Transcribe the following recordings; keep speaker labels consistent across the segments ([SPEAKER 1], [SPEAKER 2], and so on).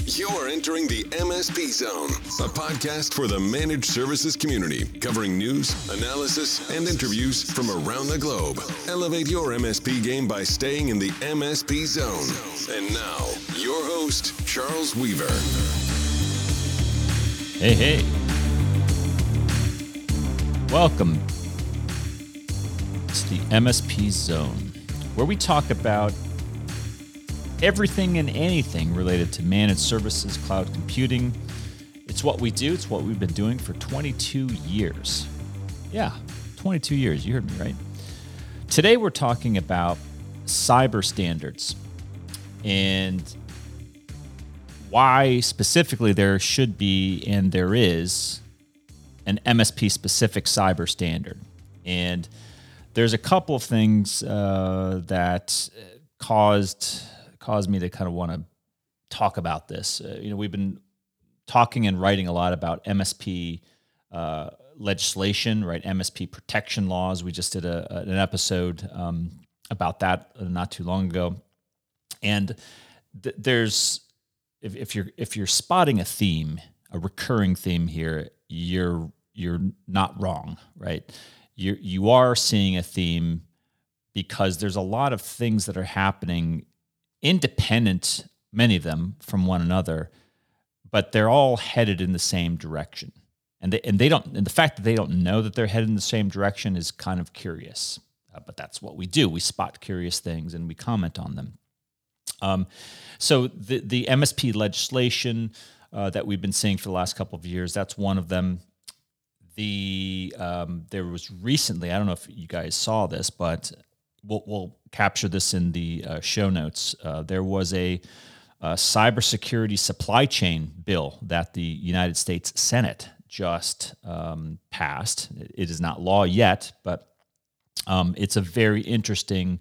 [SPEAKER 1] You're entering the MSP Zone, a podcast for the managed services community, covering news, analysis, and interviews from around the globe. Elevate your MSP game by staying in the MSP Zone. And now, your host, Charles Weaver.
[SPEAKER 2] Hey. Welcome to the MSP Zone, where we talk about everything and anything related to managed services, cloud computing. It's what we do. It's what we've been doing for 22 years. Yeah, 22 years. You heard me right. Today we're talking about cyber standards and why specifically there should be and there is an MSP-specific cyber standard. And there's a couple of things that caused me to kind of want to talk about this. We've been talking and writing a lot about MSP legislation, right? MSP protection laws. We just did an episode about that not too long ago. And there's if you're spotting a theme, a recurring theme here, you're not wrong, right? You are seeing a theme because there's a lot of things that are happening independent, many of them, from one another, but they're all headed in the same direction. And the fact that they don't know that they're headed in the same direction is kind of curious. But that's what we do. We spot curious things and we comment on them. So the MSP legislation that we've been seeing for the last couple of years, that's one of them. There was recently, I don't know if you guys saw this, but we'll capture this in the show notes. There was a cybersecurity supply chain bill that the United States Senate just passed. It is not law yet, but it's a very interesting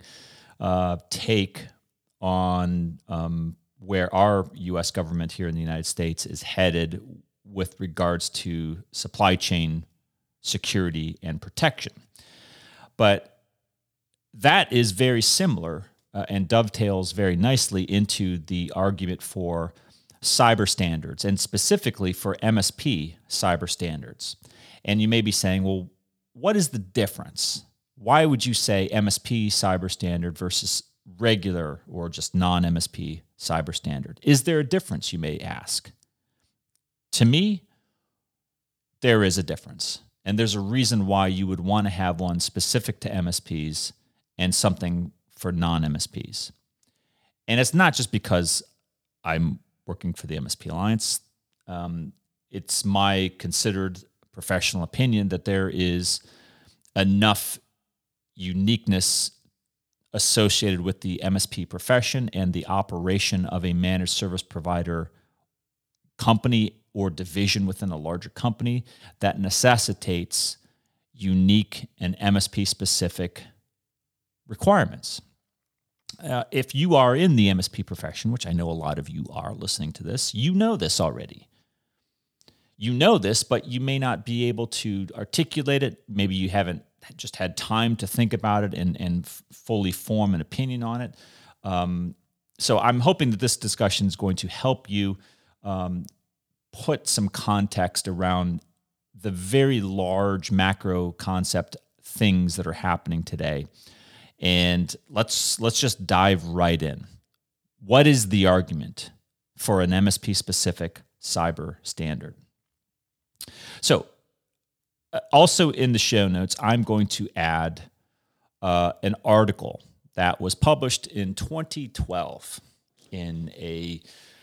[SPEAKER 2] take on where our U.S. government here in the United States is headed with regards to supply chain security and protection. But that is very similar and dovetails very nicely into the argument for cyber standards, and specifically for MSP cyber standards. And you may be saying, well, what is the difference? Why would you say MSP cyber standard versus regular or just non-MSP cyber standard? Is there a difference, you may ask? To me, there is a difference. And there's a reason why you would want to have one specific to MSPs and something for non-MSPs. And it's not just because I'm working for the MSP Alliance. It's my considered professional opinion that there is enough uniqueness associated with the MSP profession and the operation of a managed service provider company or division within a larger company that necessitates unique and MSP-specific requirements. If you are in the MSP profession, which I know a lot of you are listening to this, you know this already. You know this, but you may not be able to articulate it. Maybe you haven't just had time to think about it and fully form an opinion on it. So I'm hoping that this discussion is going to help you put some context around the very large macro concept things that are happening today. And let's just dive right in. What is the argument for an MSP-specific cyber standard? So, also in the show notes, I'm going to add an article that was published in 2012 in a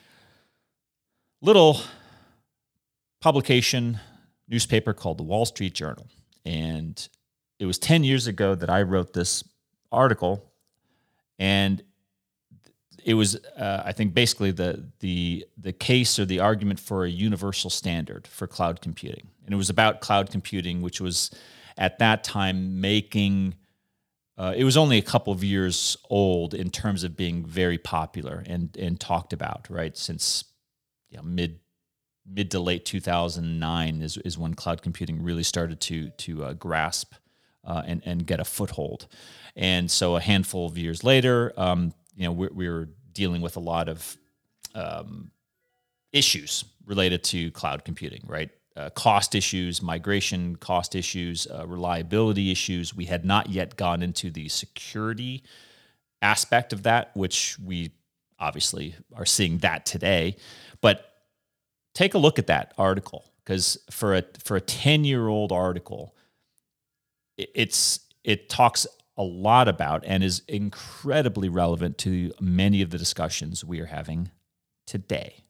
[SPEAKER 2] little publication, newspaper called the Wall Street Journal. And it was 10 years ago that I wrote this article, and it was, I think, basically the case or the argument for a universal standard for cloud computing. And it was about cloud computing, which was at that time making, it was only a couple of years old in terms of being very popular and talked about, right? Since mid to late 2009 is when cloud computing really started to grasp and get a foothold. And so a handful of years later, we were dealing with a lot of issues related to cloud computing, right? Cost issues, migration cost issues, reliability issues. We had not yet gone into the security aspect of that, which we obviously are seeing that today. But take a look at that article, because for a 10-year-old article, it talks a lot about and is incredibly relevant to many of the discussions we are having today.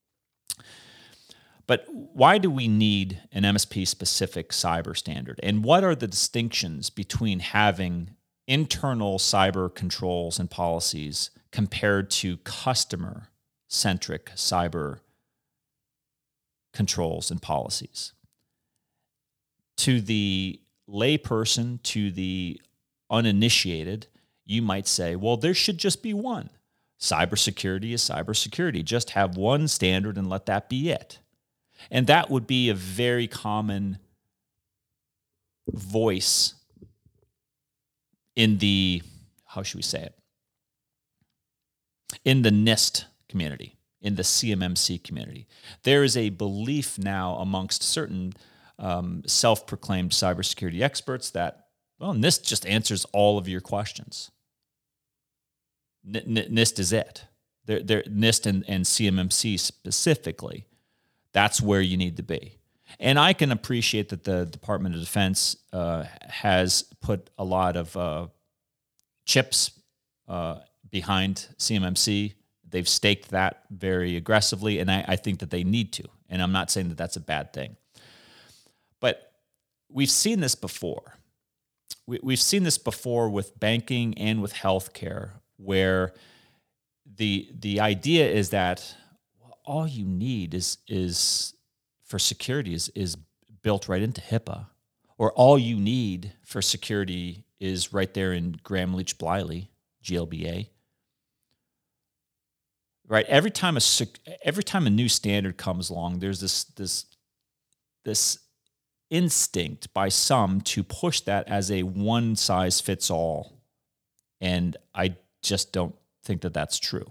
[SPEAKER 2] But why do we need an MSP-specific cyber standard? And what are the distinctions between having internal cyber controls and policies compared to customer-centric cyber controls and policies? To the layperson, to the uninitiated, you might say, well, there should just be one. Cybersecurity is cybersecurity. Just have one standard and let that be it. And that would be a very common voice in the, how should we say it? In the NIST community, in the CMMC community. There is a belief now amongst certain self-proclaimed cybersecurity experts that, well, NIST just answers all of your questions. NIST is it. NIST and CMMC specifically, that's where you need to be. And I can appreciate that the Department of Defense has put a lot of chips behind CMMC. They've staked that very aggressively, and I think that they need to. And I'm not saying that that's a bad thing. But we've seen this before. We've seen this before with banking and with healthcare, where the idea is that all you need is for security is built right into HIPAA, or all you need for security is right there in Gramm-Leach-Bliley, GLBA. Right. Every time a new standard comes along, there's this instinct by some to push that as a one-size-fits-all, and I just don't think that that's true.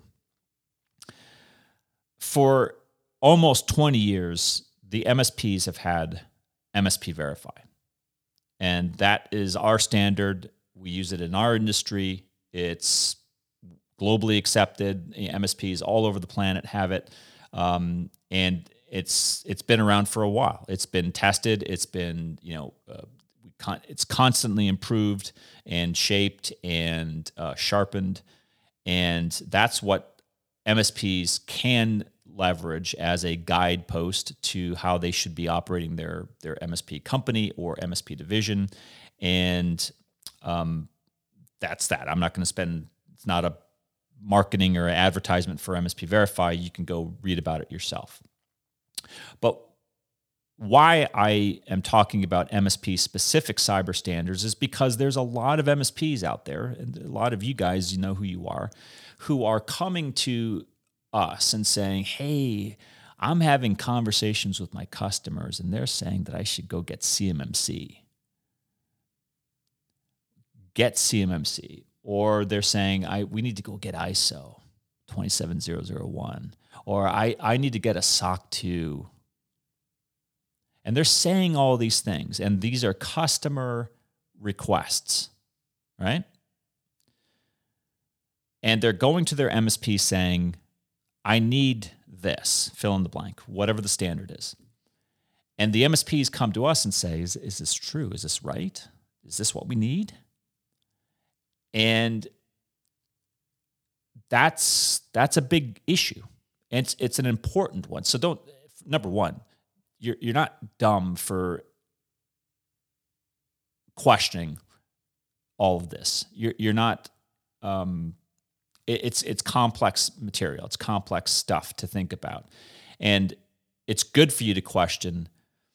[SPEAKER 2] For almost 20 years, the MSPs have had MSP Verify, and that is our standard. We use it in our industry. It's globally accepted. MSPs all over the planet have it, and it's been around for a while. It's been tested. It's been it's constantly improved and shaped and sharpened, and that's what MSPs can leverage as a guidepost to how they should be operating their MSP company or MSP division, and that's that. I'm not going to spend. It's not a marketing or advertisement for MSP Verify. You can go read about it yourself. But why I am talking about MSP-specific cyber standards is because there's a lot of MSPs out there, and a lot of you guys, you know who you are, who are coming to us and saying, hey, I'm having conversations with my customers, and they're saying that I should go get CMMC. Get CMMC. Or they're saying, we need to go get ISO 27001, or I need to get a SOC 2. And they're saying all these things, and these are customer requests, right? And they're going to their MSP saying, I need this, fill in the blank, whatever the standard is. And the MSPs come to us and say, is this true? Is this right? Is this what we need? And that's a big issue, and it's an important one. So number one, you're not dumb for questioning all of this. You're not. It's complex material. It's complex stuff to think about, and it's good for you to question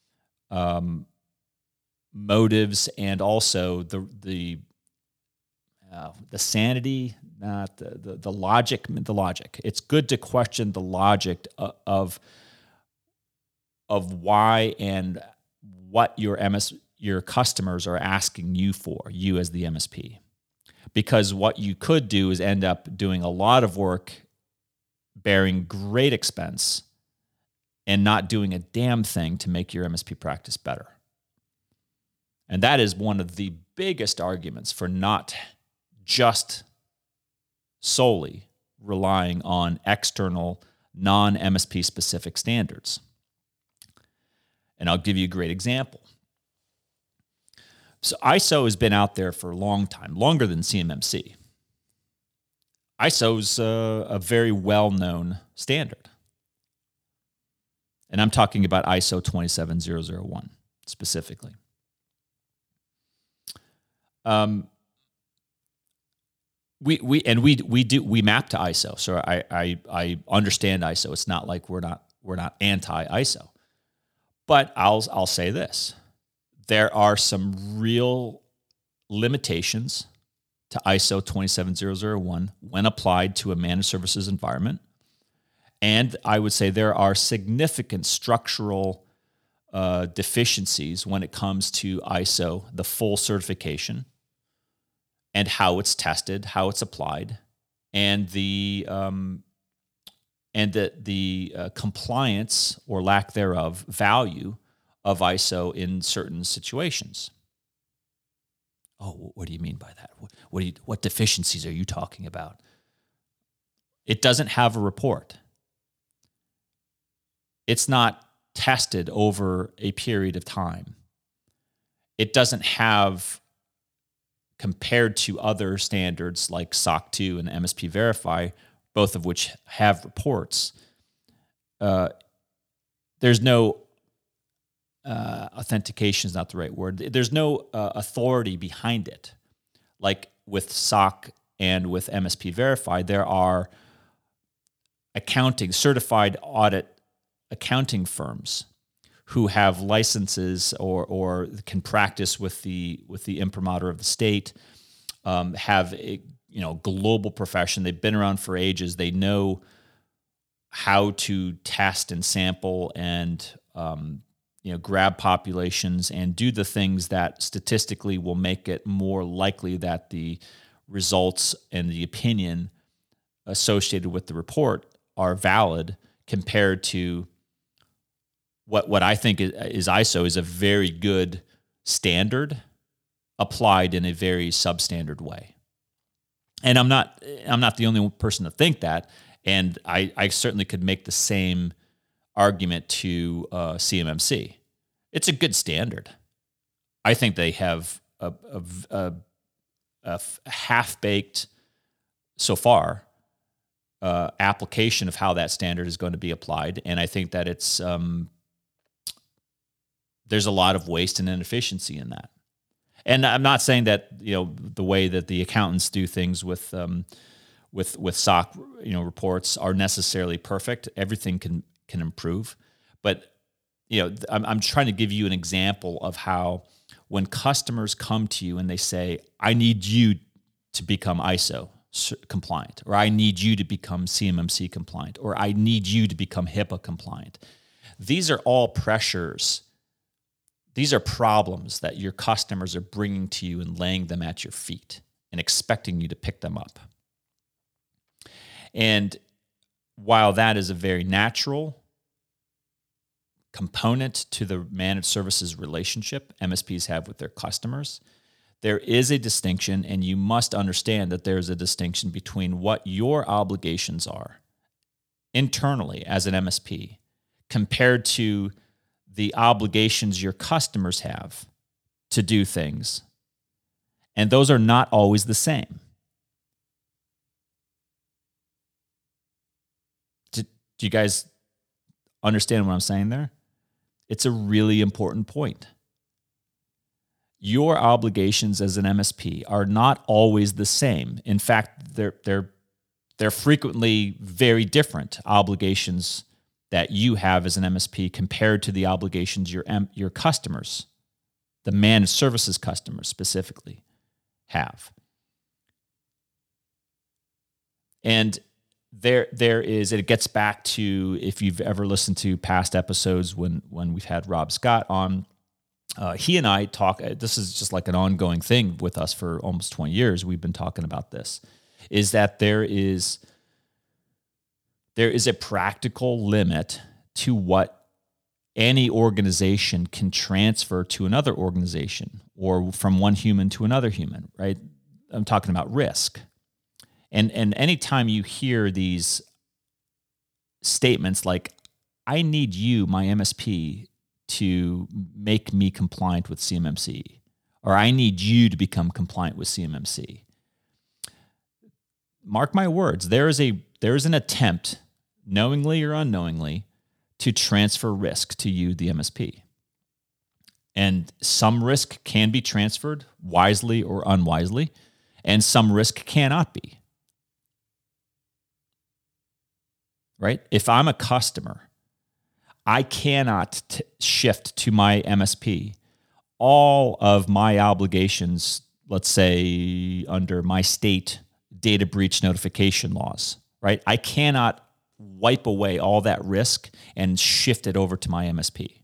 [SPEAKER 2] motives and also the sanity, not the logic. The logic. It's good to question the logic of why and what your customers are asking you for, you as the MSP. Because what you could do is end up doing a lot of work, bearing great expense, and not doing a damn thing to make your MSP practice better. And that is one of the biggest arguments for not just solely relying on external, non-MSP specific standards. And I'll give you a great example. So ISO has been out there for a long time, longer than CMMC. ISO is a very well-known standard. And I'm talking about ISO 27001 specifically. We map to ISO, so I understand ISO. It's not like we're not anti-ISO, but I'll say this: there are some real limitations to ISO 27001 when applied to a managed services environment, and I would say there are significant structural deficiencies when it comes to ISO, the full certification, and how it's tested, how it's applied, and the compliance or lack thereof value of ISO in certain situations. Oh, what do you mean by that? What deficiencies are you talking about? It doesn't have a report. It's not tested over a period of time. It doesn't have, compared to other standards like SOC 2 and MSP Verify, both of which have reports, there's no authentication is not the right word. There's no authority behind it. Like with SOC and with MSP Verify, there are certified audit accounting firms who have licenses or can practice with the imprimatur of the state, have a global profession. They've been around for ages. They know how to test and sample and grab populations and do the things that statistically will make it more likely that the results and the opinion associated with the report are valid, compared to what I think is ISO is a very good standard applied in a very substandard way. And I'm not the only person to think that. And I certainly could make the same argument to CMMC. It's a good standard. I think they have a half-baked, so far, application of how that standard is going to be applied. And I think that it's there's a lot of waste and inefficiency in that. And I'm not saying that the way that the accountants do things with SOC reports are necessarily perfect. Everything can improve, but I'm trying to give you an example of how when customers come to you and they say, "I need you to become ISO compliant," or "I need you to become CMMC compliant," or "I need you to become HIPAA compliant," these are all pressures. These are problems that your customers are bringing to you and laying them at your feet and expecting you to pick them up. And while that is a very natural component to the managed services relationship MSPs have with their customers, there is a distinction, and you must understand that there's a distinction between what your obligations are internally as an MSP compared to the obligations your customers have to do things. And those are not always the same. Do you guys understand what I'm saying there? It's a really important point. Your obligations as an MSP are not always the same. In fact, they're frequently very different obligations that you have as an MSP compared to the obligations your customers, the managed services customers specifically, have. And it gets back to, if you've ever listened to past episodes when we've had Rob Scott on, he and I talk, this is just like an ongoing thing with us for almost 20 years. We've been talking about this, is that there is a practical limit to what any organization can transfer to another organization or from one human to another human, right? I'm talking about risk. And anytime you hear these statements like, I need you, my MSP, to make me compliant with CMMC, or I need you to become compliant with CMMC. Mark my words, there is an attempt, knowingly or unknowingly, to transfer risk to you, the MSP. And some risk can be transferred wisely or unwisely, and some risk cannot be. Right? If I'm a customer, I cannot shift to my MSP all of my obligations, let's say under my state data breach notification laws, right? I cannot wipe away all that risk and shift it over to my MSP.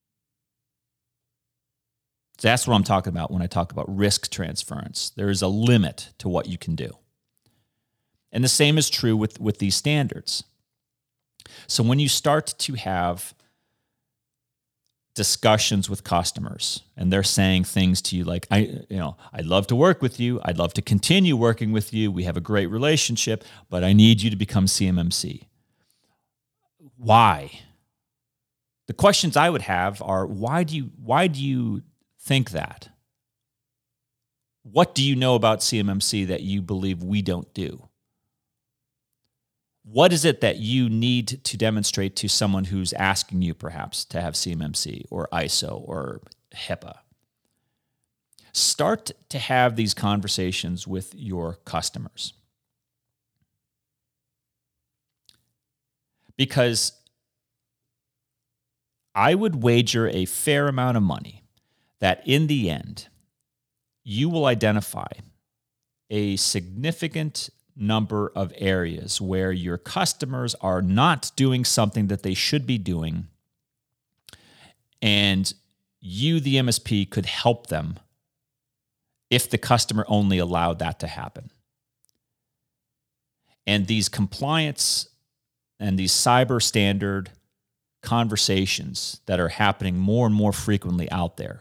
[SPEAKER 2] So that's what I'm talking about when I talk about risk transference. There is a limit to what you can do. And the same is true with these standards. So when you start to have discussions with customers and they're saying things to you like, I'd love to work with you. I'd love to continue working with you. We have a great relationship, but I need you to become CMMC. Why? The questions I would have are, why do you think that? What do you know about CMMC that you believe we don't do? What is it that you need to demonstrate to someone who's asking you perhaps to have CMMC or ISO or HIPAA? Start to have these conversations with your customers. Because I would wager a fair amount of money that in the end, you will identify a significant number of areas where your customers are not doing something that they should be doing, and you, the MSP, could help them if the customer only allowed that to happen. And these compliance and these cyber standard conversations that are happening more and more frequently out there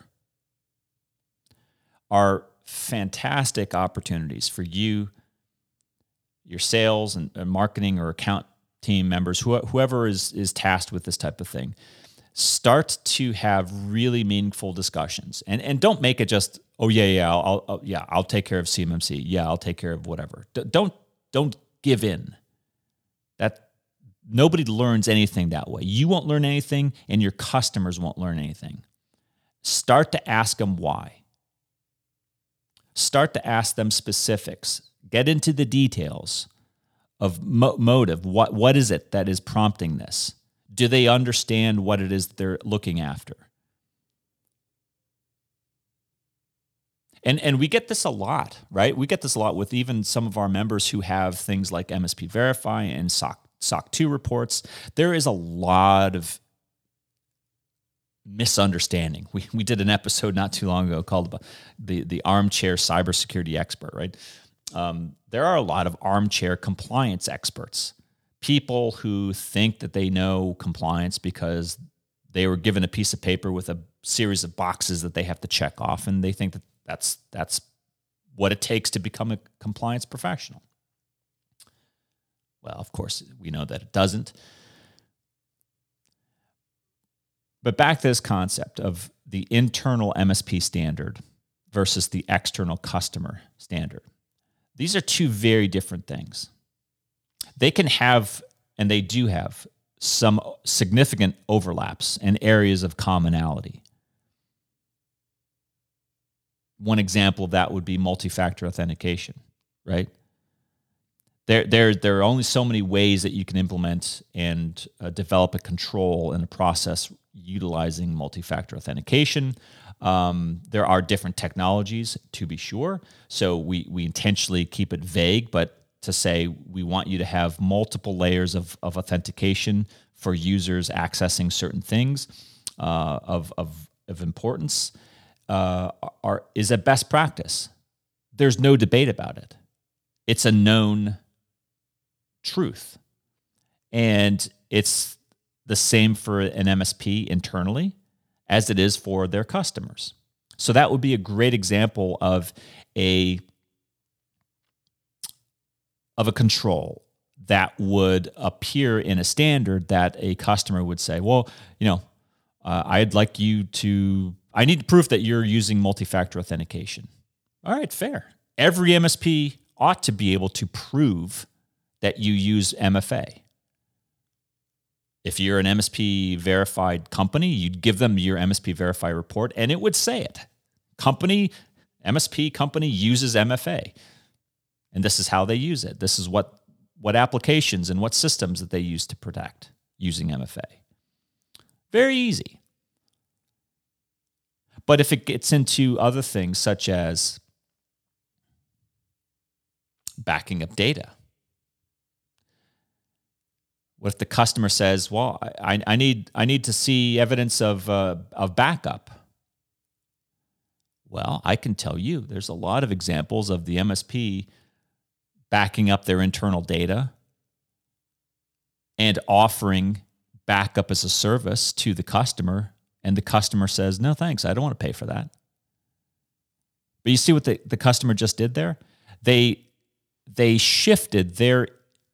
[SPEAKER 2] are fantastic opportunities for you, your sales and marketing or account team members, whoever is tasked with this type of thing. Start to have really meaningful discussions, and don't make it just, I'll take care of CMMC. Yeah, I'll take care of whatever. Don't give in. That nobody learns anything that way. You won't learn anything, and your customers won't learn anything. Start to ask them why. Start to ask them specifics. Get into the details of motive. What is it that is prompting this? Do they understand what it is they're looking after? And we get this a lot, right? We get this a lot with even some of our members who have things like MSP Verify and SOC 2 reports. There is a lot of misunderstanding. We did an episode not too long ago called the armchair cybersecurity expert, right? There are a lot of armchair compliance experts, people who think that they know compliance because they were given a piece of paper with a series of boxes that they have to check off, and they think that that's what it takes to become a compliance professional. Well, of course, we know that it doesn't. But back to this concept of the internal MSP standard versus the external customer standard. These are two very different things. They can have, and they do have, some significant overlaps and areas of commonality. One example of that would be multi-factor authentication, right? There are only so many ways that you can implement and develop a control and a process utilizing multi-factor authentication. There are different technologies, to be sure. So we intentionally keep it vague, but to say we want you to have multiple layers of authentication for users accessing certain things of importance is a best practice. There's no debate about it. It's a known truth. And it's the same for an MSP internally as it is for their customers. So that would be a great example of a control that would appear in a standard that a customer would say, well, I need proof that you're using multi-factor authentication. All right, fair. Every MSP ought to be able to prove that you use MFA. If you're an MSP verified company, you'd give them your MSP verify report and it would say it. MSP company uses MFA. And this is how they use it. This is what applications and what systems that they use to protect using MFA. Very easy. But if it gets into other things such as backing up data, what if the customer says, well, I need to see evidence of backup? Well, I can tell you there's a lot of examples of the MSP backing up their internal data and offering backup as a service to the customer, and the customer says, no, thanks, I don't want to pay for that. But you see what the customer just did there? They shifted their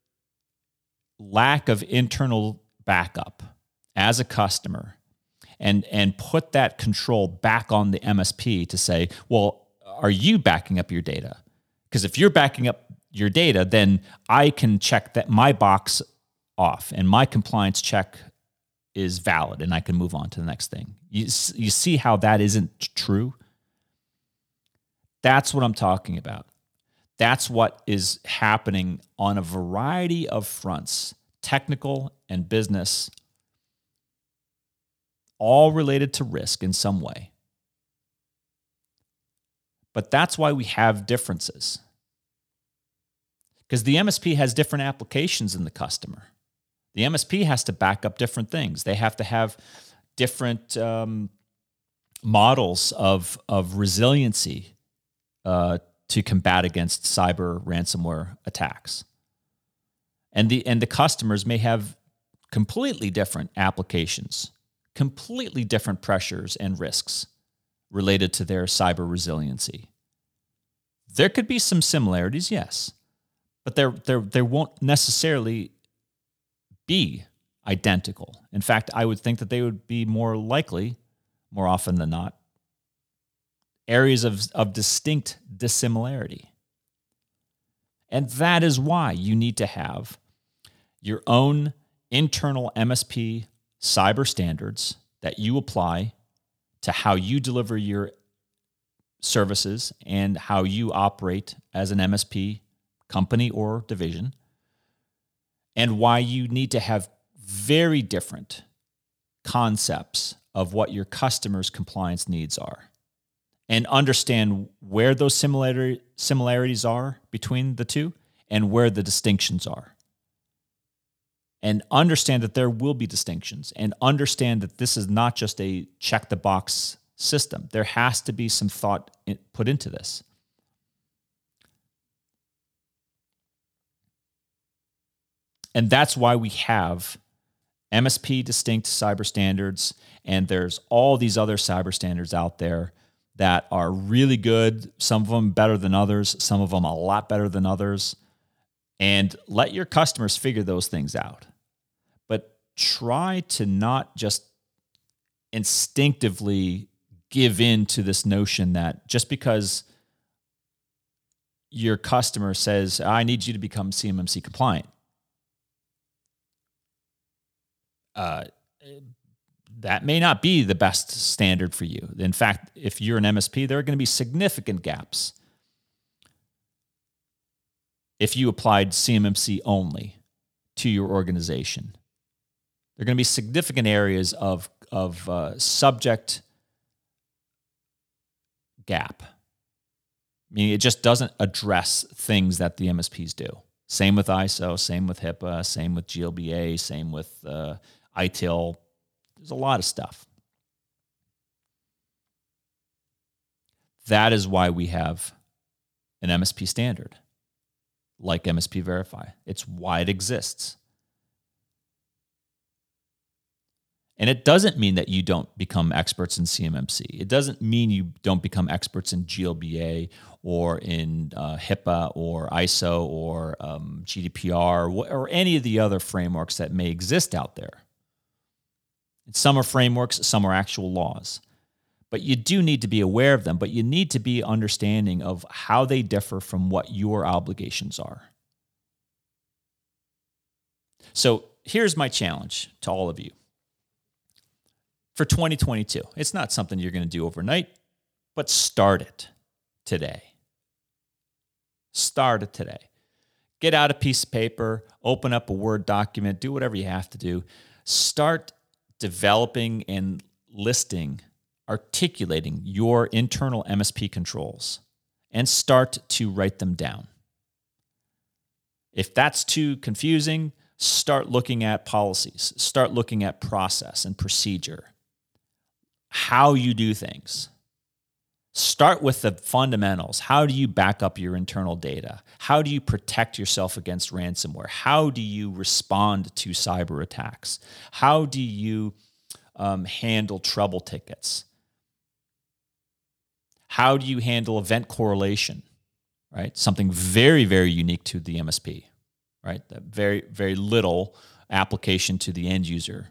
[SPEAKER 2] lack of internal backup as a customer and put that control back on the MSP to say, well, are you backing up your data? Because if you're backing up your data, then I can check that my box off and my compliance check is valid and I can move on to the next thing. You see how that isn't true? That's what I'm talking about. That's what is happening on a variety of fronts, technical and business, all related to risk in some way. But that's why we have differences. Because the MSP has different applications than the customer. The MSP has to back up different things. They have to have different models of resiliency to combat against cyber ransomware attacks. And the customers may have completely different applications, completely different pressures and risks related to their cyber resiliency. There could be some similarities, yes, but there won't necessarily be identical. In fact, I would think that they would be more likely, more often than not, areas of distinct dissimilarity. And that is why you need to have your own internal MSP cyber standards that you apply to how you deliver your services and how you operate as an MSP company or division, and why you need to have very different concepts of what your customers' compliance needs are, and understand where those similarities are between the two and where the distinctions are. And understand that there will be distinctions, and understand that this is not just a check-the-box system. There has to be some thought put into this. And that's why we have MSP distinct cyber standards, and there's all these other cyber standards out there that are really good, some of them better than others, some of them a lot better than others. And let your customers figure those things out. But try to not just instinctively give in to this notion that just because your customer says, I need you to become CMMC compliant, that may not be the best standard for you. In fact, if you're an MSP, there are going to be significant gaps if you applied CMMC only to your organization. There are going to be significant areas of subject gap. I mean, it just doesn't address things that the MSPs do. Same with ISO, same with HIPAA, same with GLBA, same with ITIL. There's a lot of stuff. That is why we have an MSP standard like MSP Verify. It's why it exists. And it doesn't mean that you don't become experts in CMMC. It doesn't mean you don't become experts in GLBA or in HIPAA or ISO or GDPR or any of the other frameworks that may exist out there. Some are frameworks, some are actual laws. But you do need to be aware of them, but you need to be understanding of how they differ from what your obligations are. So here's my challenge to all of you. For 2022, it's not something you're going to do overnight, but start it today. Start it today. Get out a piece of paper, open up a Word document, do whatever you have to do. Start developing and articulating your internal MSP controls, and start to write them down. If that's too confusing, start looking at policies, start looking at process and procedure, how you do things. Start with the fundamentals. How do you back up your internal data? How do you protect yourself against ransomware? How do you respond to cyber attacks? How do you handle trouble tickets? How do you handle event correlation, right? Something very, very unique to the MSP, right? That very, very little application to the end user.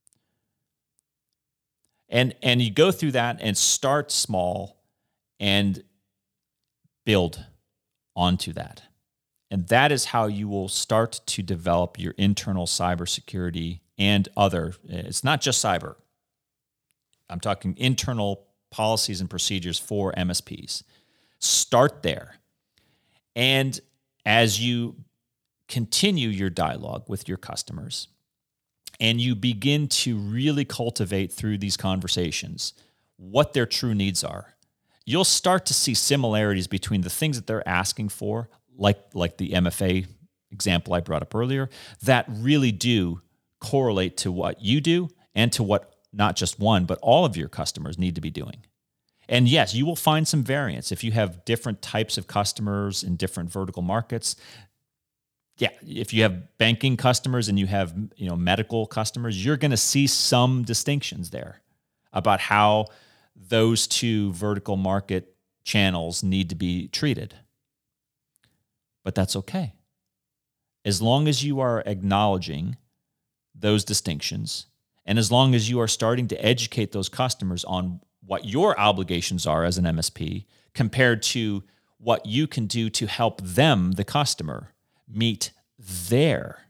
[SPEAKER 2] And you go through that and start small and build onto that. And that is how you will start to develop your internal cybersecurity and other. It's not just cyber. I'm talking internal policies and procedures for MSPs. Start there. And as you continue your dialogue with your customers and you begin to really cultivate through these conversations what their true needs are, you'll start to see similarities between the things that they're asking for, like the MFA example I brought up earlier, that really do correlate to what you do and to what not just one, but all of your customers need to be doing. And yes, you will find some variance. If you have different types of customers in different vertical markets, yeah, if you have banking customers and you have medical customers, you're going to see some distinctions there about how those two vertical market channels need to be treated. But that's okay. As long as you are acknowledging those distinctions, and as long as you are starting to educate those customers on what your obligations are as an MSP compared to what you can do to help them, the customer, meet their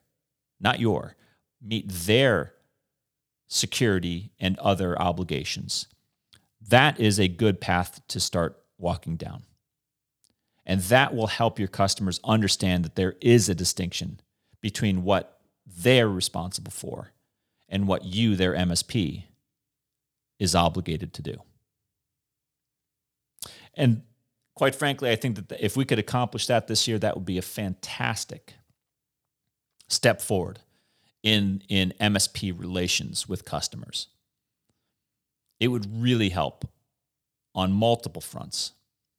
[SPEAKER 2] security and other obligations, that is a good path to start walking down. And that will help your customers understand that there is a distinction between what they're responsible for and what you, their MSP, is obligated to do. And quite frankly, I think that if we could accomplish that this year, that would be a fantastic step forward in MSP relations with customers. It would really help on multiple fronts.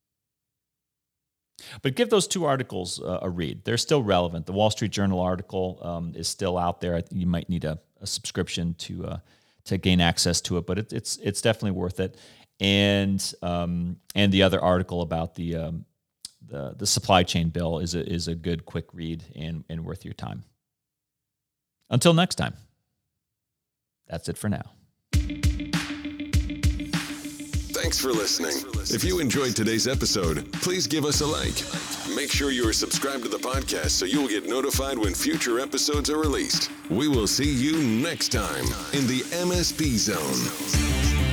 [SPEAKER 2] But give those two articles a read. They're still relevant. The Wall Street Journal article is still out there. You might need a subscription to gain access to it, but it's definitely worth it. And the other article about the supply chain bill is a good quick read and worth your time. Until next time, that's it for now.
[SPEAKER 1] Thanks for listening. If you enjoyed today's episode, please give us a like. Make sure you are subscribed to the podcast so you will get notified when future episodes are released. We will see you next time in the MSP Zone.